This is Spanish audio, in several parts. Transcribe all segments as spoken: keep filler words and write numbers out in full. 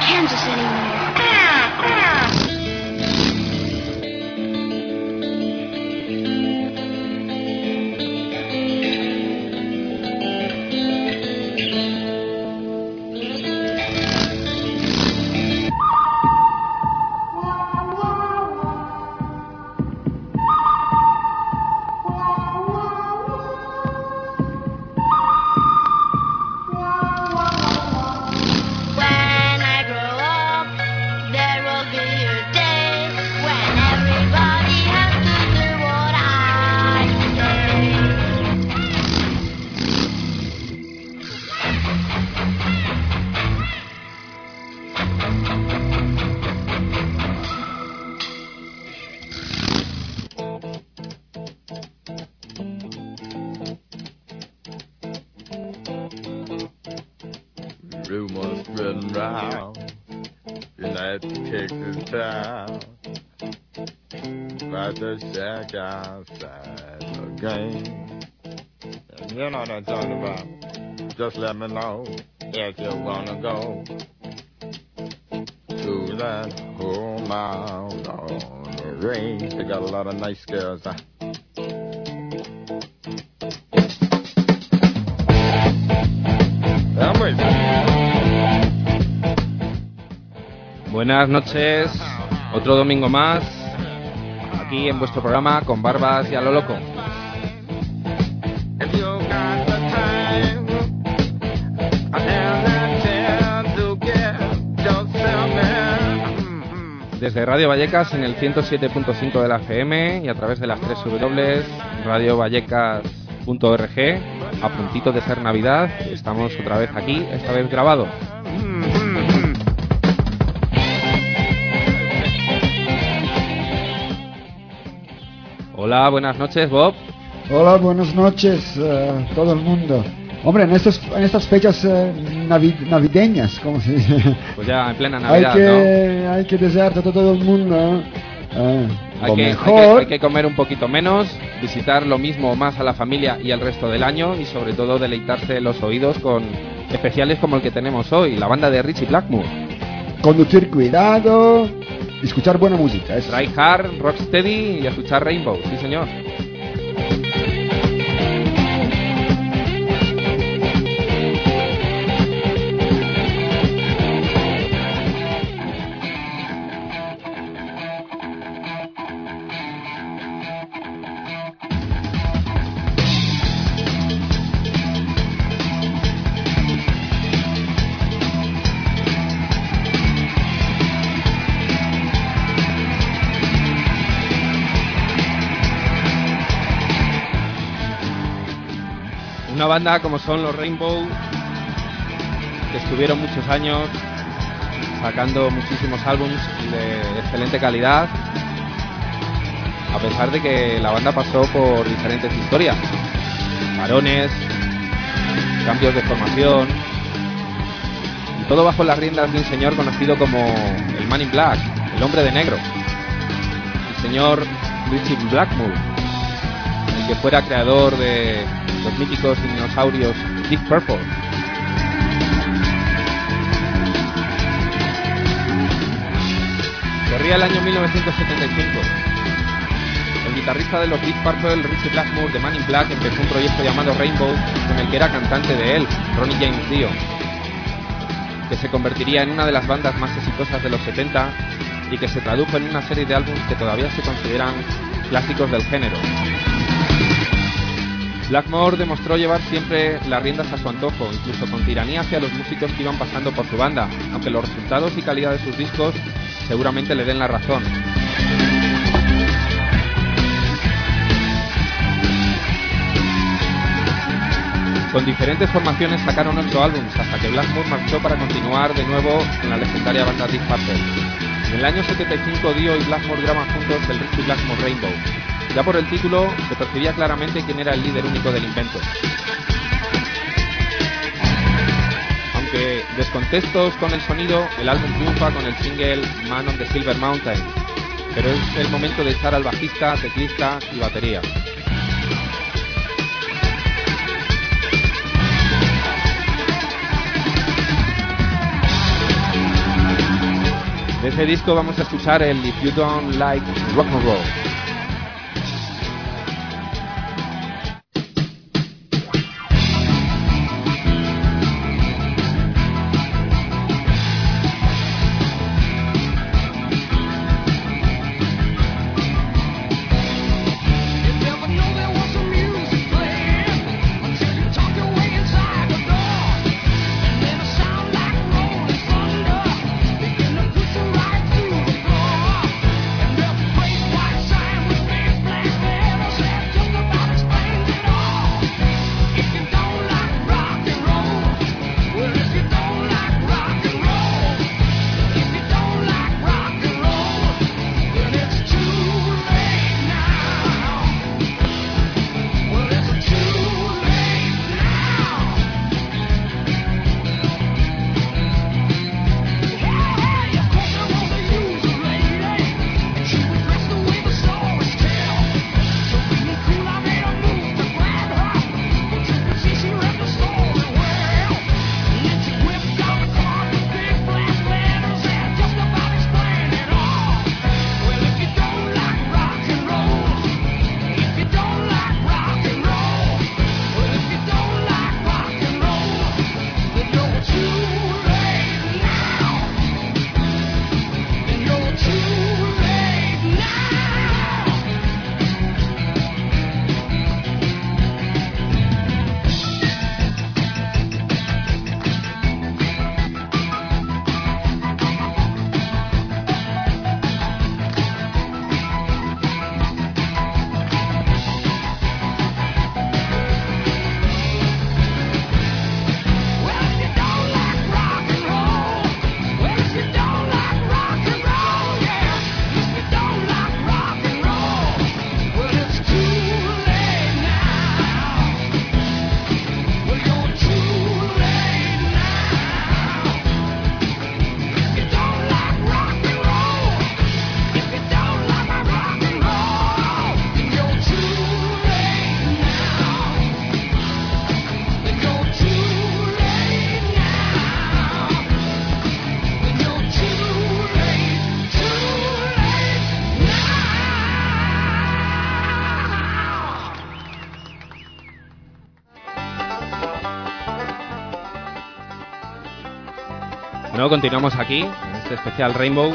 Kansas anymore. Rumors spreading round, United Texas town, about the shack outside the game. And you know what I'm talking about. Just let me know if you wanna go to that home out on the range. They got a lot of nice girls, huh? Buenas noches, otro domingo más, aquí en vuestro programa Con Barbas y a lo Loco. Desde Radio Vallecas en el ciento siete punto cinco de la F M y a través de las tres w w w punto radio vallecas punto org, a puntito de ser Navidad, estamos otra vez aquí, esta vez grabado. Hola, buenas noches, Bob. Hola, buenas noches a uh, todo el mundo. Hombre, en, estos, en estas fechas uh, navid, navideñas, ¿cómo se dice? Pues ya en plena Navidad, hay que, ¿no? Hay que desearte a todo el mundo. Uh, hay, que, mejor. Hay, que, hay que comer un poquito menos, visitar lo mismo o más a la familia y al resto del año y sobre todo deleitarse los oídos con especiales como el que tenemos hoy, la banda de Richie Blackmore. Conducir cuidado, escuchar buena música. Es Try hard, rocksteady y escuchar Rainbow, sí señor. Una banda como son los Rainbow, que estuvieron muchos años sacando muchísimos álbumes de excelente calidad, a pesar de que la banda pasó por diferentes historias, parones, cambios de formación, y todo bajo las riendas de un señor conocido como el Man in Black, el hombre de negro, el señor Richie Blackmore, el que fuera creador de los míticos dinosaurios Deep Purple. Corría el año mil novecientos setenta y cinco. El guitarrista de los Deep Purple, Richie Blackmore, de Man in Black, empezó un proyecto llamado Rainbow, con el que era cantante de él, Ronnie James Dio, que se convertiría en una de las bandas más exitosas de los setenta y que se tradujo en una serie de álbumes que todavía se consideran clásicos del género. Blackmore demostró llevar siempre las riendas a su antojo, incluso con tiranía hacia los músicos que iban pasando por su banda, aunque los resultados y calidad de sus discos seguramente le den la razón. Con diferentes formaciones sacaron ocho álbumes hasta que Blackmore marchó para continuar de nuevo en la legendaria banda Deep Purple. En el año setenta y cinco Dio y Blackmore graban juntos el Richie Blackmore Rainbow. Ya por el título se percibía claramente quién era el líder único del invento. Aunque descontextos con el sonido, el álbum triunfa con el single Man on the Silver Mountain, pero es el momento de echar al bajista, teclista y batería. ese disco vamos a escuchar el If You Don't Like Rock and Roll. No, continuamos aquí, en este especial Rainbow.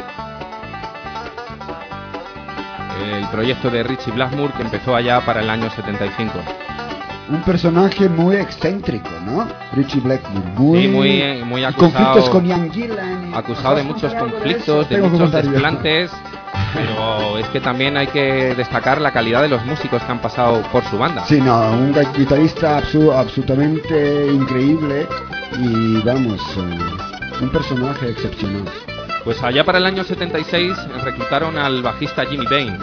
El proyecto de Ritchie Blackmore que empezó allá para el año setenta y cinco. Un personaje muy excéntrico, ¿no? Ritchie Blackmore. Muy, sí, muy, muy acusado. Conflictos con Ian Gillan. Acusado de muchos conflictos, de, de muchos desplantes. Pero es que también hay que destacar la calidad de los músicos que han pasado por su banda. Sí, no, un guitarrista absu- absolutamente increíble y vamos, uh, un personaje excepcional. Pues allá para el año setenta y seis reclutaron al bajista Jimmy Bain,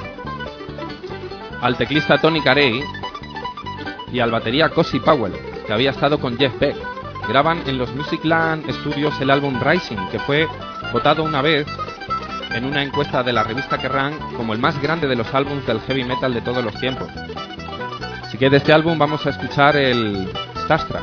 al teclista Tony Carey y al batería Cozy Powell, que había estado con Jeff Beck. Graban en los Musicland Studios el álbum Rising, que fue votado una vez en una encuesta de la revista Kerrang como el más grande de los álbumes del heavy metal de todos los tiempos. Así que de este álbum vamos a escuchar el Starstruck.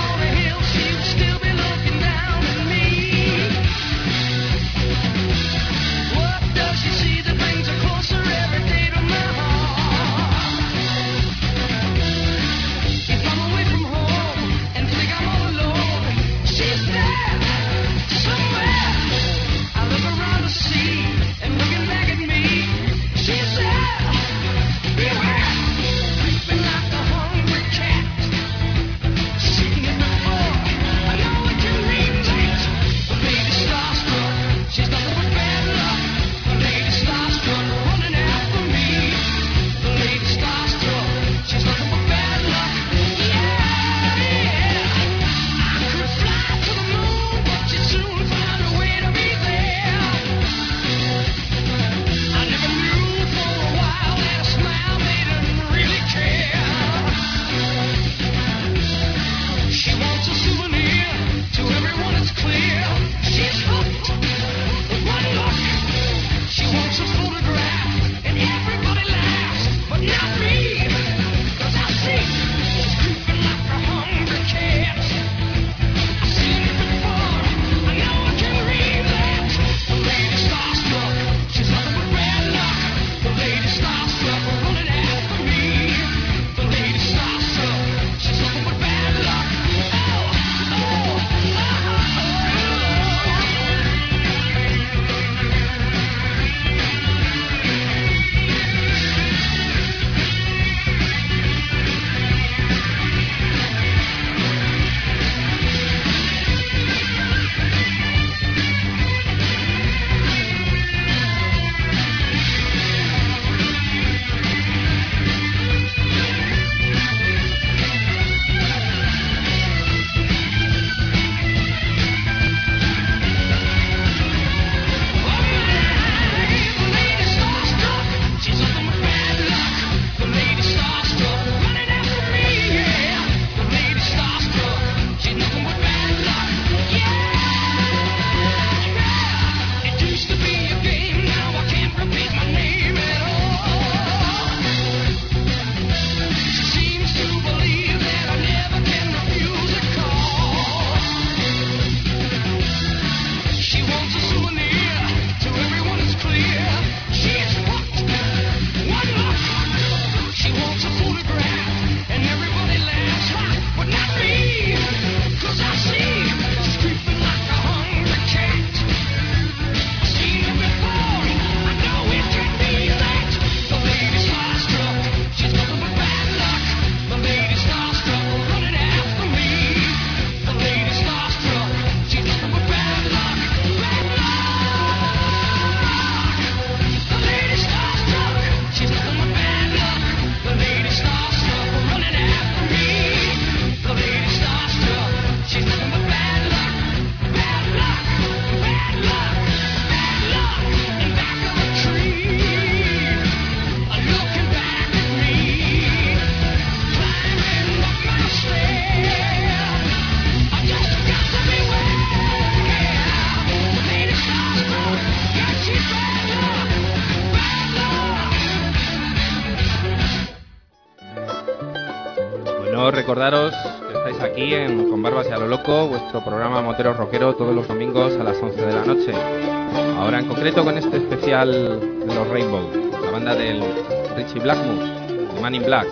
Still be looking down at me. nuevo recordaros que estáis aquí en Con Barbas y a lo Loco, vuestro programa motero rockero todos los domingos a las once de la noche. Ahora en concreto con este especial de los Rainbow, la banda del Richie Blackmore, de Man in Black.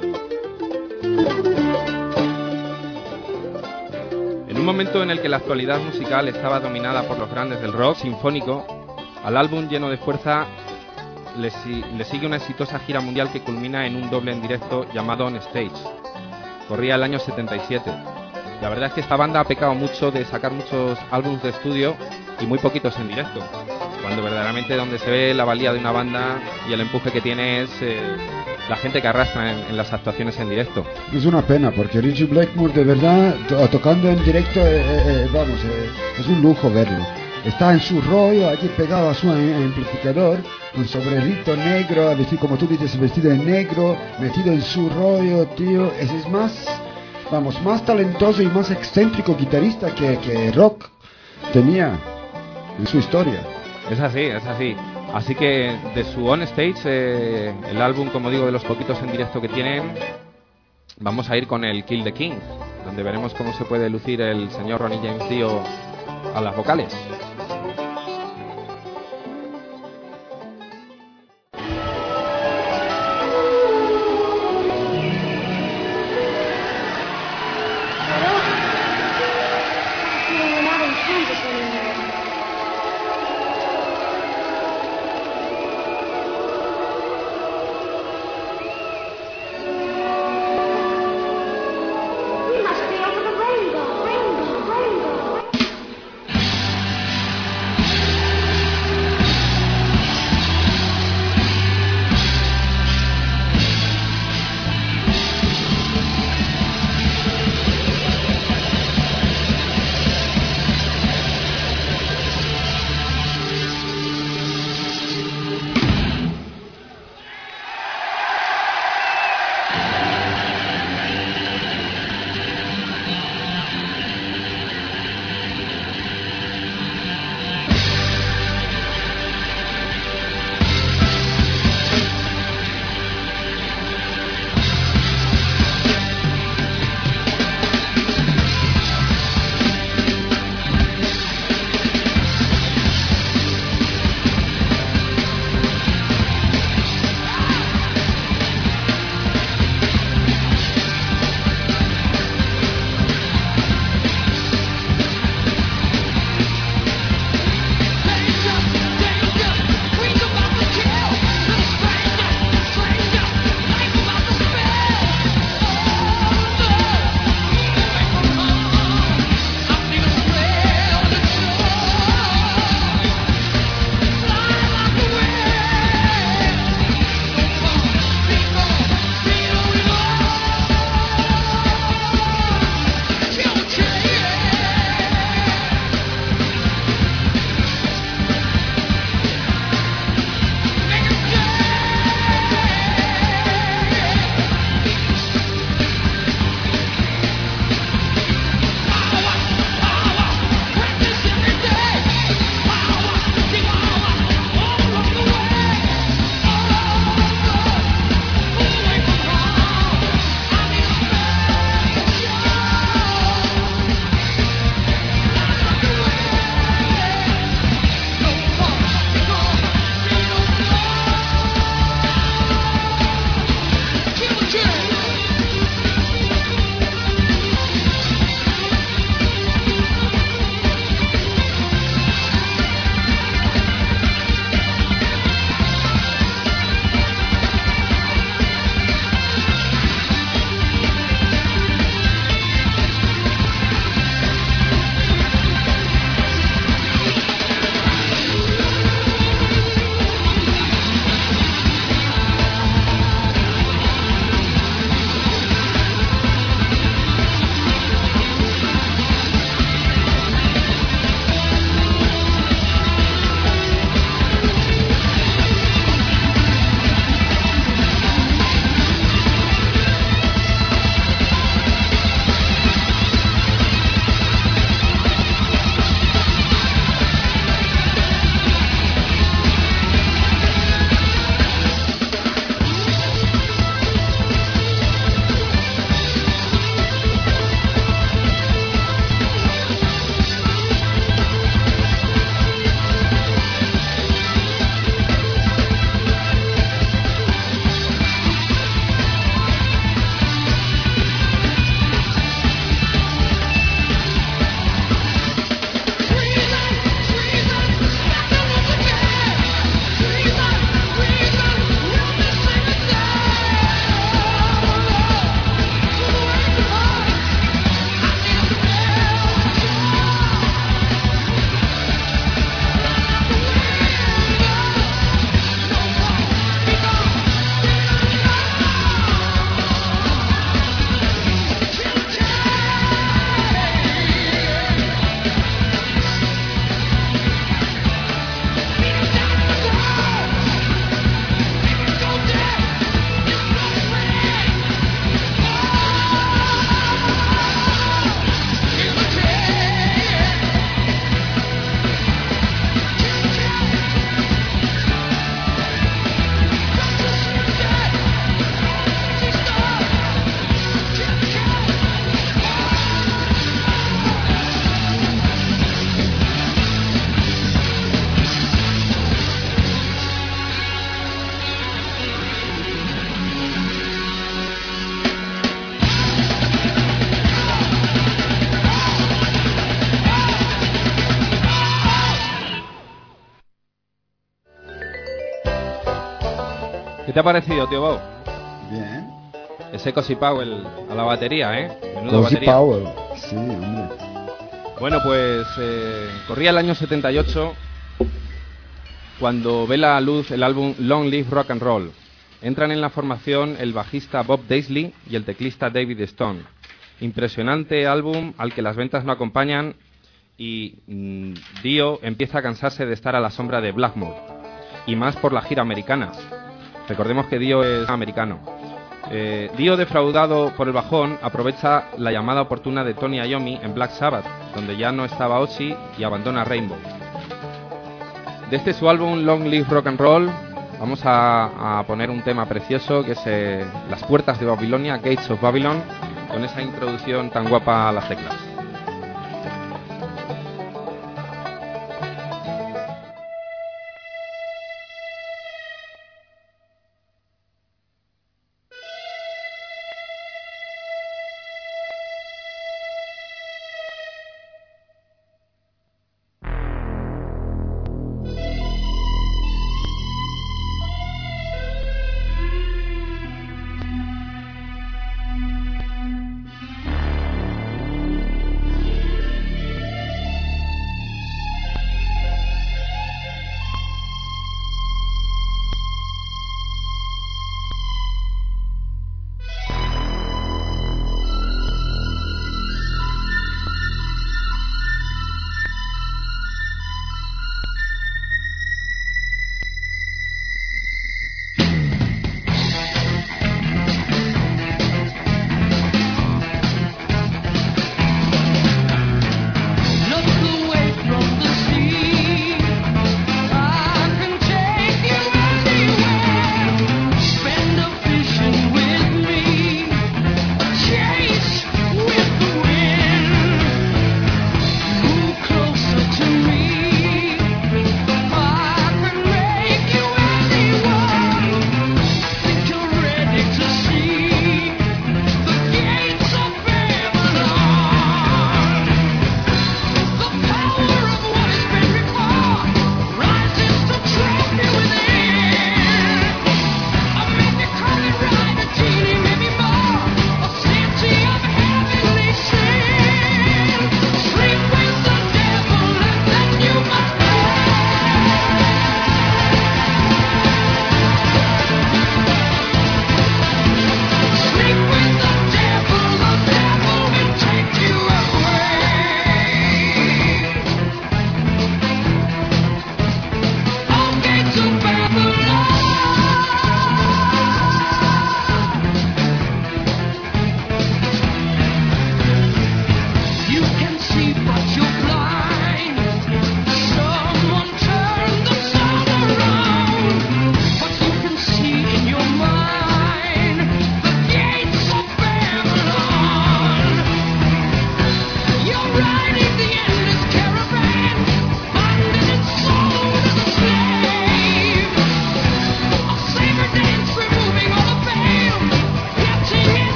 En un momento en el que la actualidad musical estaba dominada por los grandes del rock sinfónico, al álbum lleno de fuerza le, si, le sigue una exitosa gira mundial que culmina en un doble en directo llamado On Stage. Corría el año setenta y siete. La verdad es que esta banda ha pecado mucho de sacar muchos álbumes de estudio y muy poquitos en directo, cuando verdaderamente donde se ve la valía de una banda y el empuje que tiene es eh, la gente que arrastra en, en las actuaciones en directo. Es una pena, porque Richie Blackmore de verdad, to- tocando en directo, eh, eh, vamos, eh, es un lujo verlo. Está en su rollo, allí pegado a su amplificador, un sombrerito negro, decir, como tú dices, vestido de negro, metido en su rollo, tío. Ese es más, vamos, más talentoso y más excéntrico guitarrista que, que Rock tenía en su historia. Es así, es así. Así que de su On Stage, eh, el álbum, como digo, de los poquitos en directo que tienen, vamos a ir con el Kill the King, donde veremos cómo se puede lucir el señor Ronnie James Dio a las vocales. ¿Qué te ha parecido, tío Bob? Bien. Ese Cozy Powell a la batería, ¿eh? Menudo Cozy batería. Powell, sí, hombre. Bueno, pues eh, corría el año setenta y ocho cuando ve la luz el álbum Long Live Rock and Roll. Entran en la formación el bajista Bob Daisley y el teclista David Stone. Impresionante álbum al que las ventas no acompañan y mmm, Dio empieza a cansarse de estar a la sombra de Blackmore, y más por la gira americana. Recordemos que Dio es americano. Eh, Dio, defraudado por el bajón, aprovecha la llamada oportuna de Tony Iommi en Black Sabbath, donde ya no estaba Ozzy, y abandona Rainbow. De este su álbum Long Live Rock and Roll vamos a, a poner un tema precioso que es eh, Las Puertas de Babilonia, Gates of Babylon, con esa introducción tan guapa a las teclas.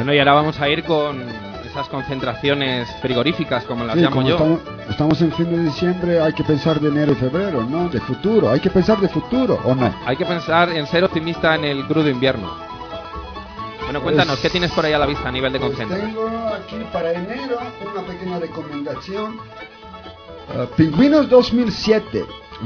Bueno, y ahora vamos a ir con esas concentraciones frigoríficas, como las Sí, llamo como yo. Estamos, estamos en fin de diciembre, hay que pensar de enero y febrero, ¿no? De futuro, hay que pensar de futuro, ¿o no? Hay que pensar en ser optimista en el crudo invierno. Bueno, cuéntanos, Pues, ¿qué tienes por ahí a la vista a nivel de Pues concentración? tengo aquí para enero una pequeña recomendación. Uh, Pingüinos dos mil siete,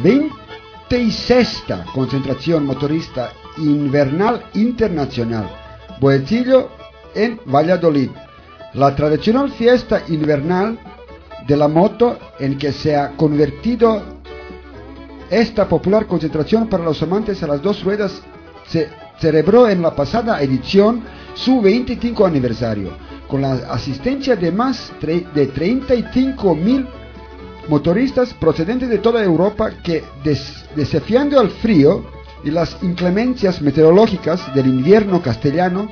veintisexta concentración motorista invernal internacional, Boetillo en Valladolid. La tradicional fiesta invernal de la moto en que se ha convertido esta popular concentración para los amantes a las dos ruedas se celebró en la pasada edición su veinticinco aniversario, con la asistencia de más de treinta y cinco mil motoristas procedentes de toda Europa que, des, desafiando al frío y las inclemencias meteorológicas del invierno castellano,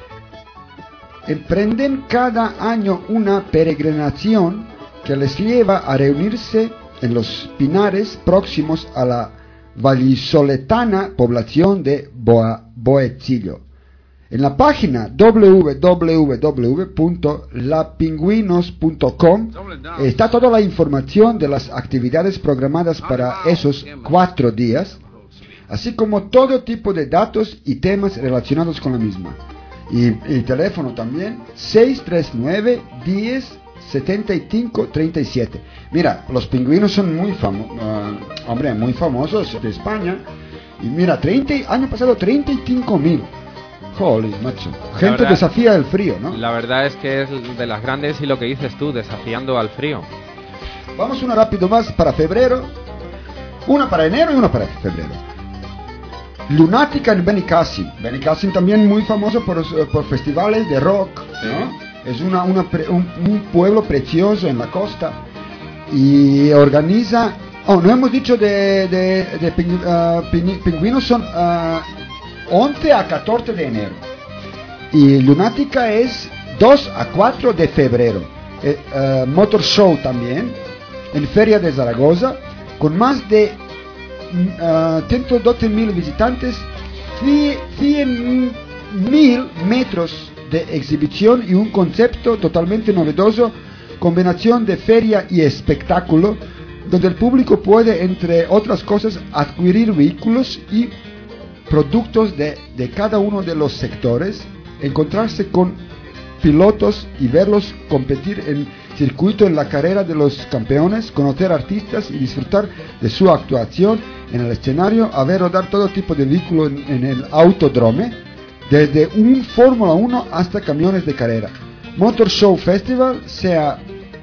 emprenden cada año una peregrinación que les lleva a reunirse en los pinares próximos a la vallisoletana población de Boa, Boetillo. En la página doble u doble u doble u punto lapingüinos punto com está toda la información de las actividades programadas para esos cuatro días, así como todo tipo de datos y temas relacionados con la misma. Y el teléfono también, seis tres nueve, diez, setenta y cinco, treinta y siete. Mira, los pingüinos son muy famosos, uh, hombre, muy famosos de España. Y mira, treinta, año pasado treinta y cinco mil. Holy, macho. Gente verdad, desafía el frío, ¿no? La verdad es que es de las grandes y lo que dices tú, desafiando al frío. Vamos una rápido más para febrero. Una para enero y una para febrero. Lunática en Benicassim. Benicassim también muy famoso por, por festivales de rock, ¿no? Es una, una pre, un, un pueblo precioso en la costa y organiza. Oh, no hemos dicho de, de, de pingü, uh, pingüinos, son uh, once a catorce de enero y Lunática es dos a cuatro de febrero. Eh, uh, Motor Show también en Feria de Zaragoza con más de Uh, ciento doce mil visitantes, cien mil metros de exhibición y un concepto totalmente novedoso, combinación de feria y espectáculo, donde el público puede, entre otras cosas, adquirir vehículos y productos de, de cada uno de los sectores, encontrarse con pilotos y verlos competir en circuito en la carrera de los campeones, conocer artistas y disfrutar de su actuación en el escenario, a ver rodar todo tipo de vehículos en, en el autodrome, desde un Fórmula uno hasta camiones de carrera. Motor Show Festival se ha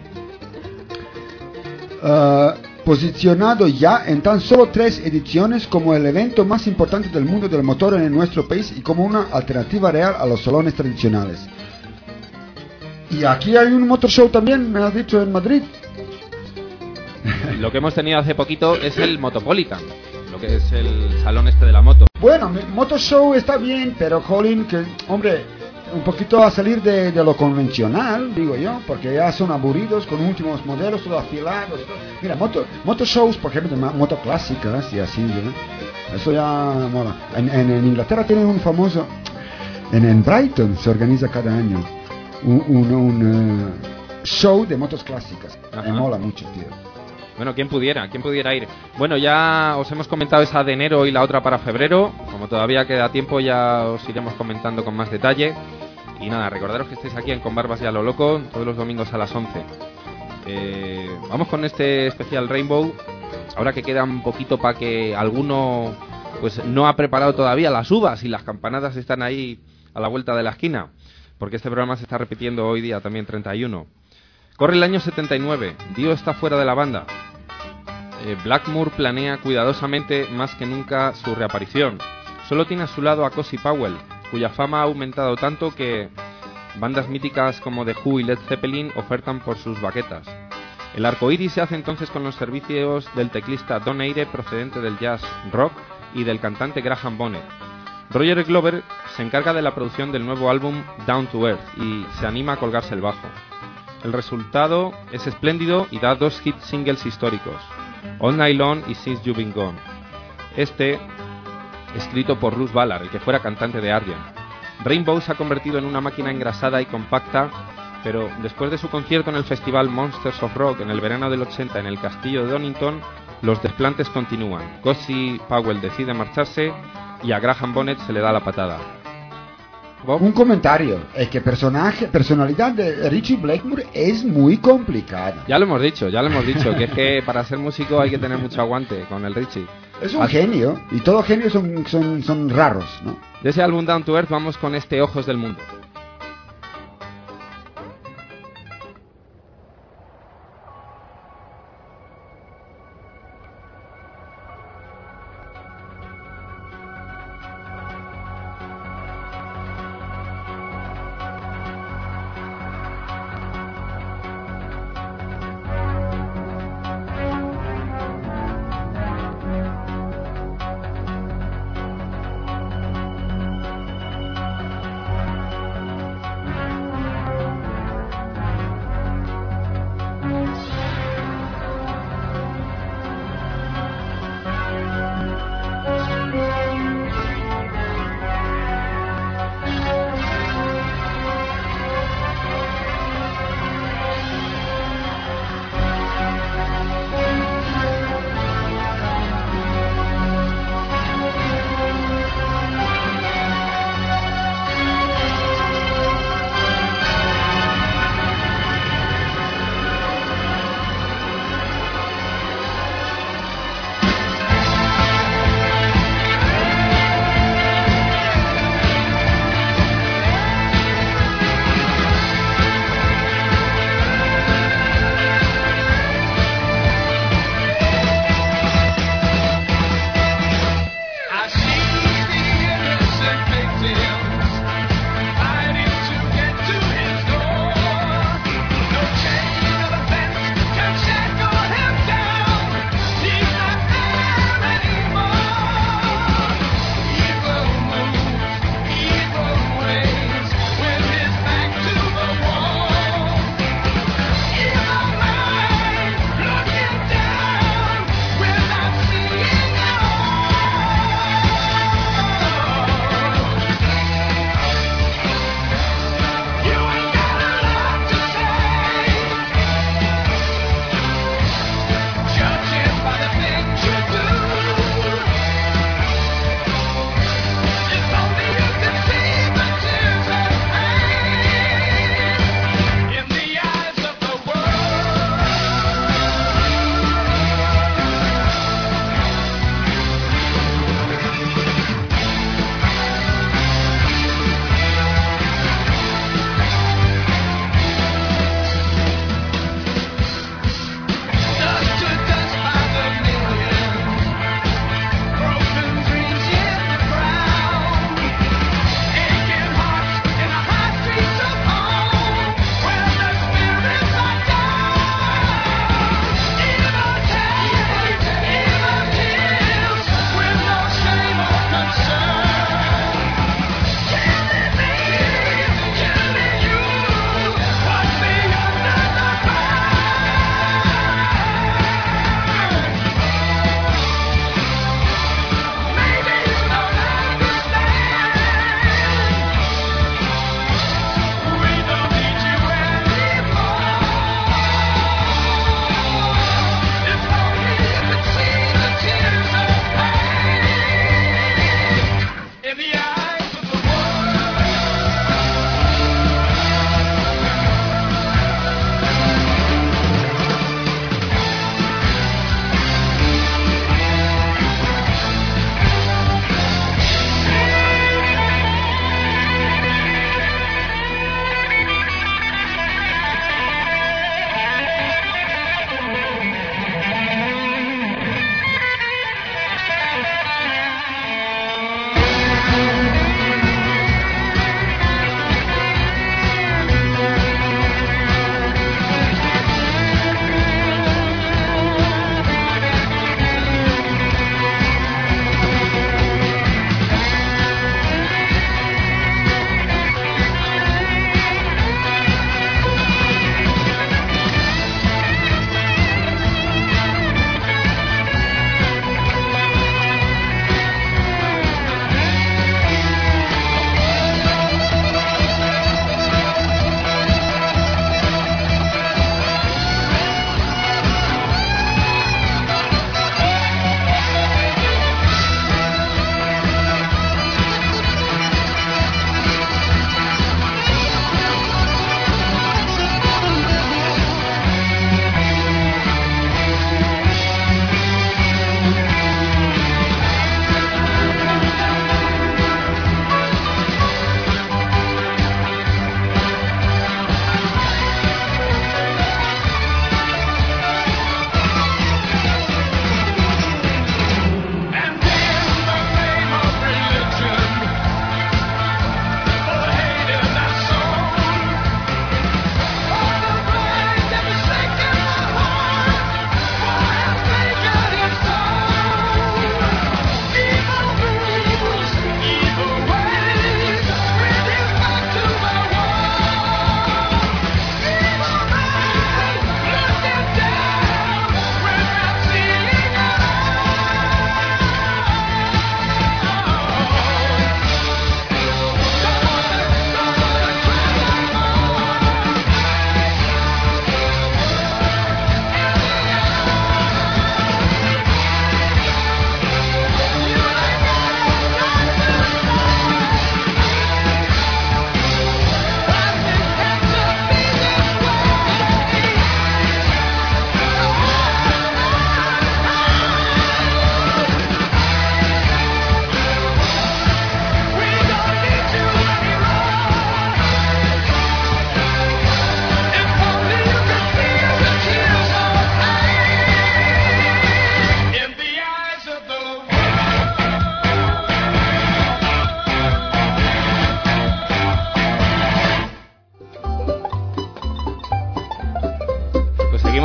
uh, posicionado ya en tan solo tres ediciones como el evento más importante del mundo del motor en nuestro país y como una alternativa real a los salones tradicionales. Y aquí hay un motor show también, me has dicho, en Madrid. Lo que hemos tenido hace poquito es el Motopolitan, lo que es el salón este de la moto. Bueno, motor show está bien, pero Colin, que hombre, un poquito a salir de, de lo convencional, digo yo, porque ya son aburridos con últimos modelos, todos afilados. Todo. Mira, moto, motor shows, por ejemplo, de moto clásicas y así, ¿no? Eso ya mola. En, en, en Inglaterra tienen un famoso, en, en Brighton se organiza cada año un, un, un uh, show de motos clásicas. Ajá. Me mola mucho, tío. Bueno, ¿quién pudiera? ¿Quién pudiera ir? Bueno, ya os hemos comentado esa de enero y la otra para febrero. Como todavía queda tiempo, ya os iremos comentando con más detalle. Y nada, recordaros que estáis aquí en Con Barbas y a lo Loco todos los domingos a las once. Eh, vamos con este especial Rainbow. Ahora que queda un poquito para que alguno pues no ha preparado todavía las uvas y las campanadas están ahí a la vuelta de la esquina. Porque este programa se está repitiendo hoy día también treinta y uno. Corre el año setenta y nueve. Dio está fuera de la banda. Eh, Blackmore planea cuidadosamente más que nunca su reaparición. Solo tiene a su lado a Cozy Powell, cuya fama ha aumentado tanto que bandas míticas como The Who y Led Zeppelin ofertan por sus baquetas. El arco iris se hace entonces con los servicios del teclista Don Aire, procedente del jazz rock, y del cantante Graham Bonnet. Roger Glover se encarga de la producción del nuevo álbum Down to Earth y se anima a colgarse el bajo. El resultado es espléndido y da dos hit singles históricos, All Night Long y Since You've Been Gone. Este, escrito por Russ Ballard, el que fuera cantante de Argent. Rainbow se ha convertido en una máquina engrasada y compacta, pero después de su concierto en el festival Monsters of Rock en el verano del ochenta en el castillo de Donington, los desplantes continúan. Cozy Powell decide marcharse y a Graham Bonnet se le da la patada. ¿Bob? Un comentario, es que personaje, personalidad de Ritchie Blackmore es muy complicada. Ya lo hemos dicho, ya lo hemos dicho, que es que para ser músico hay que tener mucho aguante con el Ritchie. Es un Así... genio, y todos genios son, son, son raros, ¿no? De ese álbum Down to Earth vamos con este Ojos del Mundo.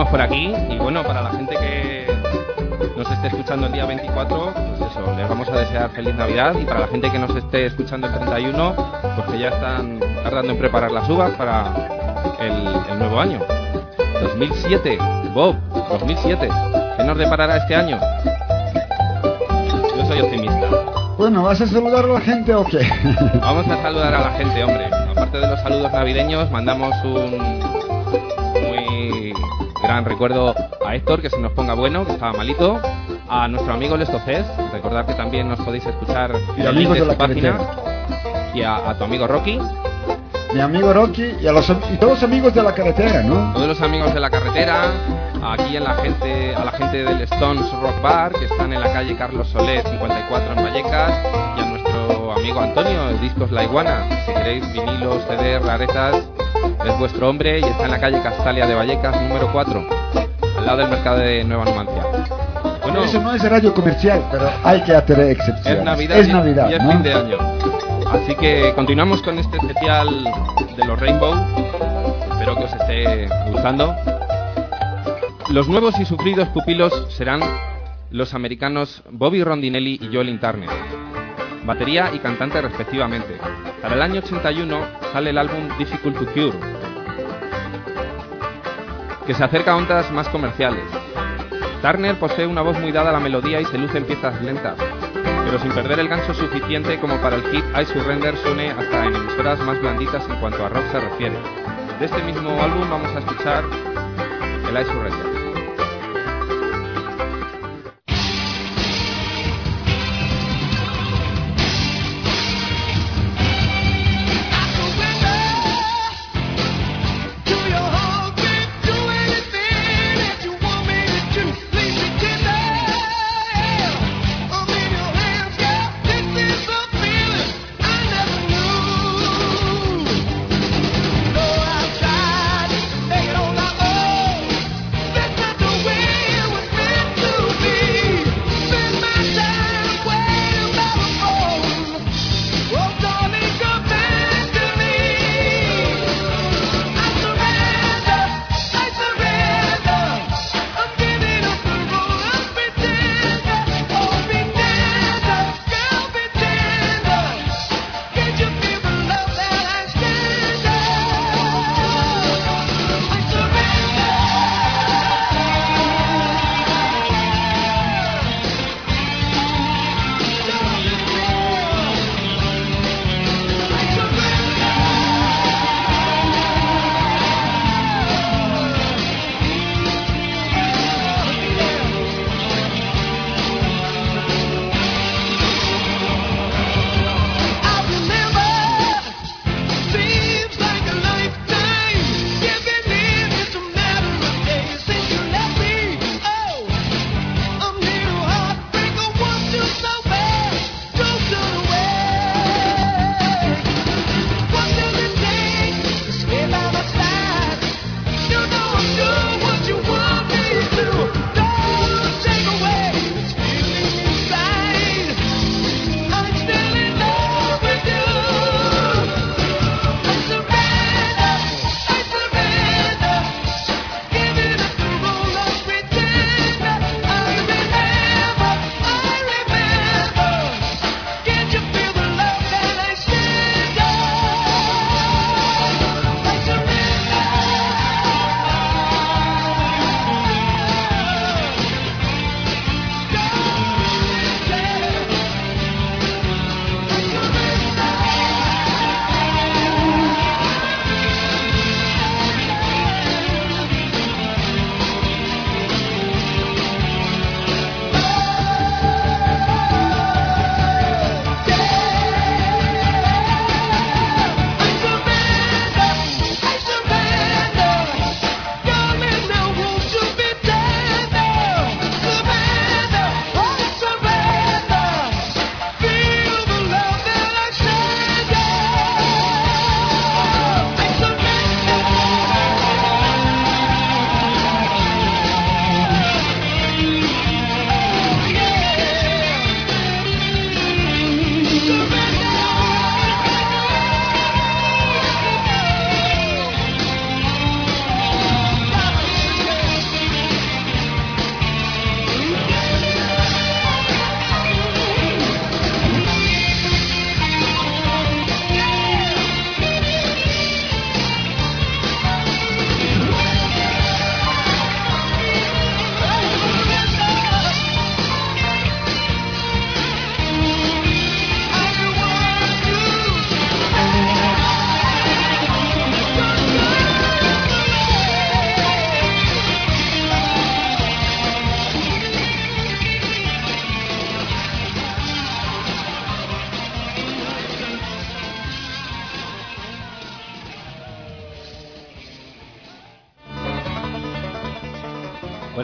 seguimos por aquí y bueno, para la gente que nos esté escuchando el día veinticuatro, pues eso, les vamos a desear feliz Navidad, y para la gente que nos esté escuchando el treinta y uno, pues que ya están tardando en preparar las uvas para el, el nuevo año. dos mil siete, Bob, dos mil siete. ¿Qué nos deparará este año? Yo soy optimista. Bueno, ¿vas a saludar a la gente o qué? Vamos a saludar a la gente, hombre. Aparte de los saludos navideños, mandamos un muy gran recuerdo a Héctor, que se nos ponga bueno, que estaba malito. A nuestro amigo Lestocés, recordad que también nos podéis escuchar y en el amigos link de de su la página. carretera. Y a, a tu amigo Rocky. Mi amigo Rocky y a los y todos los amigos de la carretera, ¿no? Todos los amigos de la carretera, aquí en la gente, a la gente del Stones Rock Bar, que están en la calle Carlos Solé cincuenta y cuatro en Vallecas, y a nuestro amigo Antonio, de Discos La Iguana. Si queréis vinilos, C D, rarezas, es vuestro hombre, y está en la calle Castalia de Vallecas número cuatro, al lado del mercado de Nueva Numancia. Bueno, eso no es radio comercial, pero hay que hacer excepciones. Es Navidad, es Navidad, y es ¿no? fin de año. Así que continuamos con este especial de los Rainbow. Espero que os esté gustando. Los nuevos y sufridos pupilos serán los americanos Bobby Rondinelli y Joel Turner, batería y cantante respectivamente. Para el año ochenta y uno sale el álbum Difficult to Cure, que se acerca a ondas más comerciales. Turner posee una voz muy dada a la melodía y se luce en piezas lentas, pero sin perder el gancho suficiente como para el hit I Surrender suene hasta en emisoras más blanditas en cuanto a rock se refiere. De este mismo álbum vamos a escuchar el I Surrender. Take it on my own.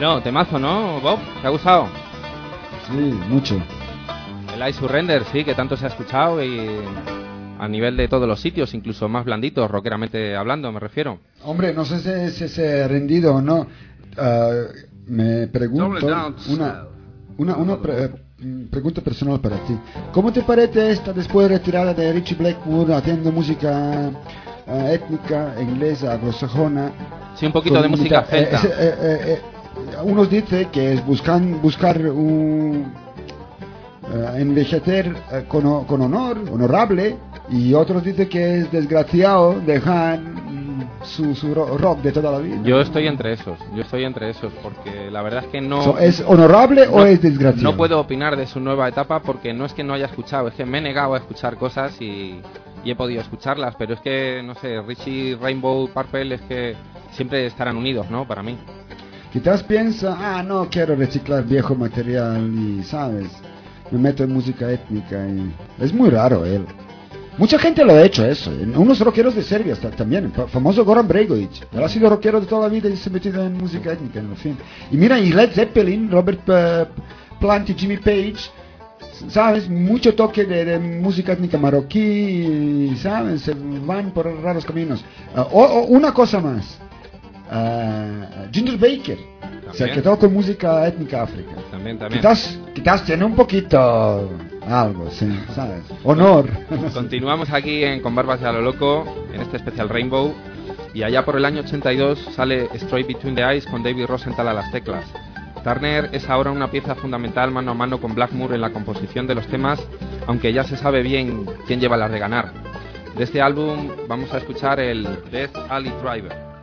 Bueno, temazo, ¿no, Bob? ¿Te ha gustado? Sí, mucho. El I Surrender, sí, que tanto se ha escuchado y a nivel de todos los sitios, incluso más blanditos, rockeramente hablando, me refiero. Hombre, no sé si, si se ha rendido o no. Uh, me pregunto una, una, una pre, pregunta personal para ti. ¿Cómo te parece esta después de retirada de Ritchie Blackmore haciendo música uh, étnica, inglesa, anglosajona? Sí, un poquito de música celta. Eh, eh, eh, eh, unos dicen que es buscan, buscar un... Uh, envejecer uh, con, con honor, honorable, y otros dicen que es desgraciado dejar mm, su, su rock de toda la vida. Yo estoy entre esos, yo estoy entre esos, porque la verdad es que no... So, ¿Es honorable no, o es desgraciado? No puedo opinar de su nueva etapa porque no es que no haya escuchado, es que me he negado a escuchar cosas y, y he podido escucharlas, pero es que, no sé, Richie, Rainbow, Purple, es que siempre estarán unidos, ¿no? Para mí. Quizás piensa, ah, no quiero reciclar viejo material y, ¿sabes? Me meto en música étnica y... Es muy raro él. Mucha gente lo ha hecho eso. Unos rockeros de Serbia también. El famoso Goran Bregovic. Él ha sido rockero de toda la vida y se ha metido en música étnica, en fin. Y mira, y Led Zeppelin, Robert uh, Plant y Jimmy Page, ¿sabes? Mucho toque de, de música étnica marroquí, ¿sabes? Se van por raros caminos. Uh, o, o una cosa más. Uh, Ginger Baker ¿también? Se quedó con música étnica África. También, también. Quizás, quizás tiene un poquito algo, sí, ¿sabes? Honor. Continuamos aquí en Con Barbas y a lo Loco, en este especial Rainbow, y allá por el año ochenta y dos sale Straight Between the Eyes con David Rosenthal a las teclas. Turner es ahora una pieza fundamental mano a mano con Blackmore en la composición de los temas, aunque ya se sabe bien quién lleva las de ganar. De este álbum vamos a escuchar el Death Alley Driver.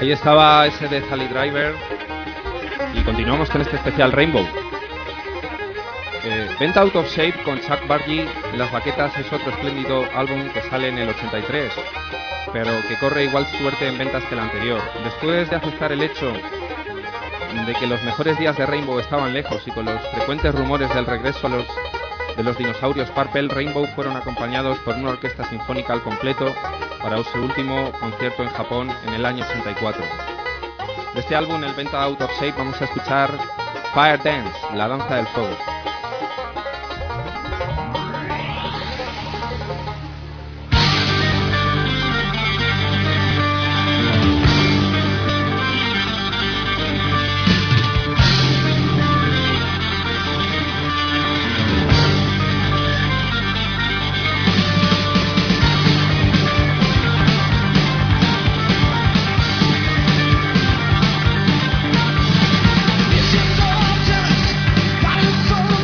Ahí estaba ese de Sally Driver y continuamos con este especial Rainbow. Eh, Bent Out of Shape con Chuck Berry en las baquetas es otro espléndido álbum que sale en el ochenta y tres, pero que corre igual suerte en ventas que el anterior. Después de aceptar el hecho de que los mejores días de Rainbow estaban lejos y con los frecuentes rumores del regreso a los, de los dinosaurios Purple, Rainbow fueron acompañados por una orquesta sinfónica al completo para su último concierto en Japón en el año ochenta y cuatro. De este álbum, el Bent Out of Shape, vamos a escuchar Fire Dance, la danza del fuego. So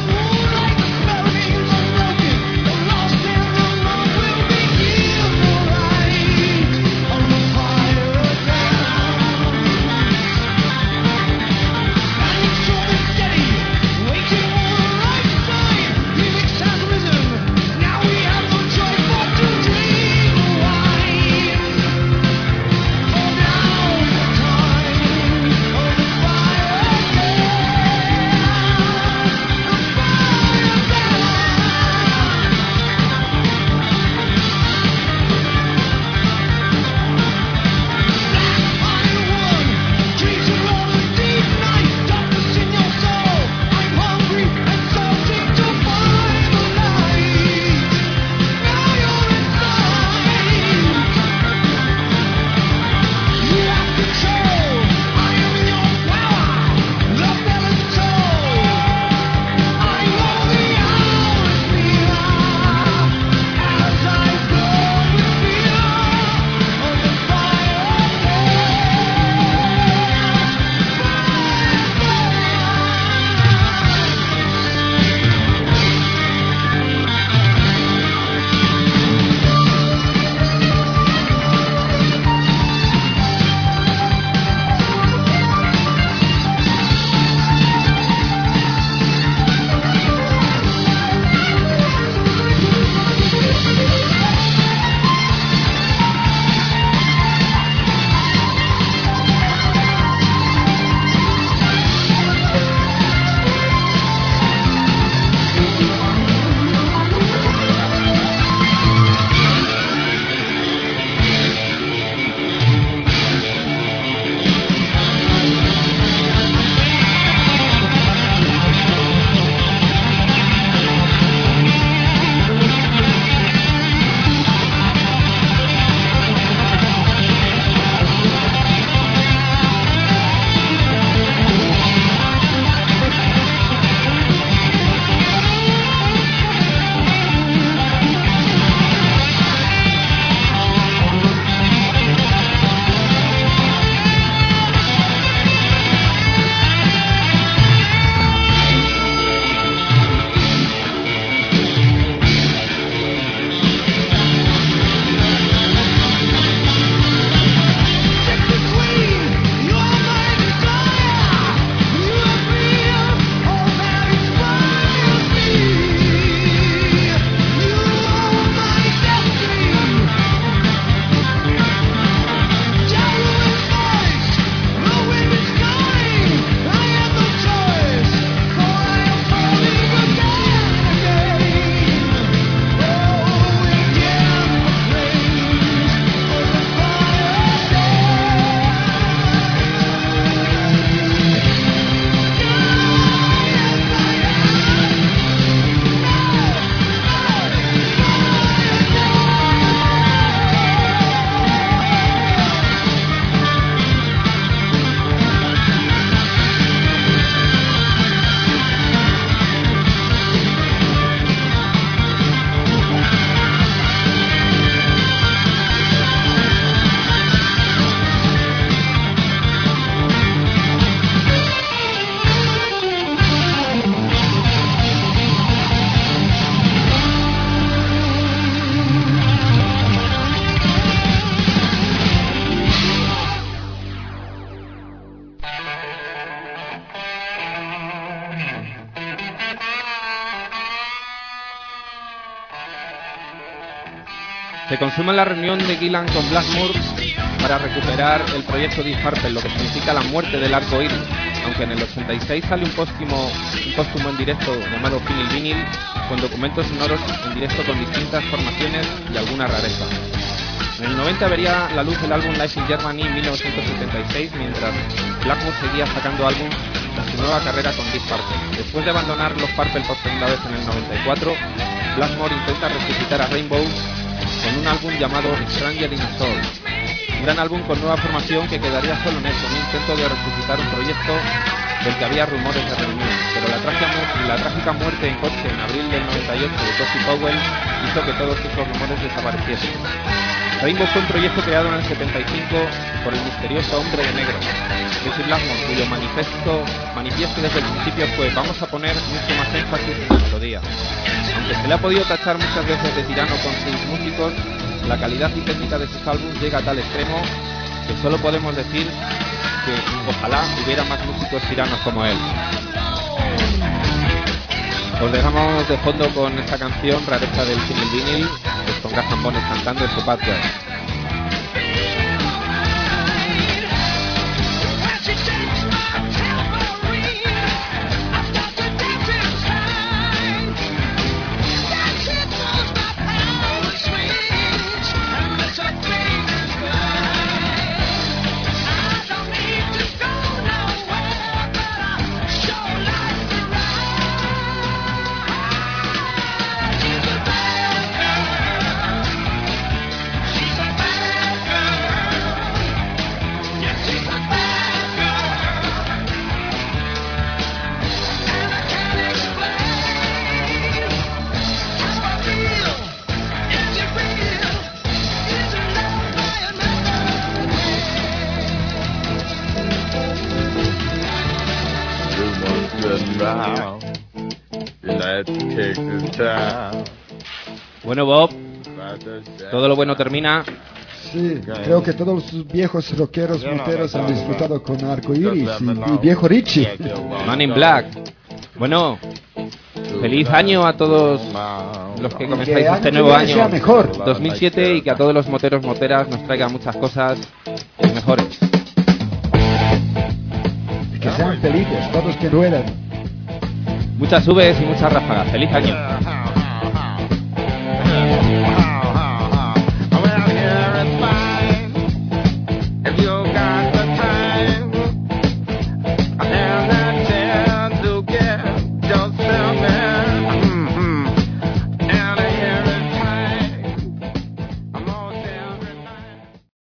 Se consuma la reunión de Gillan con Blackmore para recuperar el proyecto Deep Purple, lo que significa la muerte del arco iris, aunque en el ochenta y seis sale un póstumo, un póstumo en directo llamado Vinyl Vinyl, con documentos sonoros en directo con distintas formaciones y alguna rareza. En el noventa vería la luz el álbum Live in Germany en mil novecientos setenta y seis, mientras Blackmore seguía sacando álbumes en su nueva carrera con Deep Purple. Después de abandonar los Purple por segunda vez en el noventa y cuatro, Blackmore intenta resucitar a Rainbow con un álbum llamado Stranger in Soul, un gran álbum con nueva formación que quedaría solo en él, con un intento de resucitar un proyecto del que había rumores de reunión, pero la trágica, la trágica muerte en coche en abril del noventa y ocho de Cozy Powell hizo que todos esos rumores desapareciesen. Rainbow fue un proyecto creado en el setenta y cinco por el misterioso hombre de negro, Richie Blackmore, cuyo manifiesto, manifiesto desde el principio fue: vamos a poner mucho más énfasis en la melodía. Aunque se le ha podido tachar muchas veces de tirano con sus músicos, la calidad y técnica de sus álbumes llega a tal extremo que solo podemos decir que ojalá hubiera más músicos tiranos como él. Os dejamos de fondo con esta canción, rareza del Vinyl Vinyl, pues con Gas and Bones cantando en su patio. Bueno, Bob, todo lo bueno termina. Sí, creo que todos los viejos rockeros meteros han disfrutado con Arco Iris y, y viejo Richie. Man in Black. Bueno, feliz año a todos los que comenzáis que este nuevo año mejor. dos mil siete, y que a todos los moteros moteras nos traiga muchas cosas mejores. Que sean felices, todos que ruedan. Muchas subes y muchas ráfagas. Feliz año.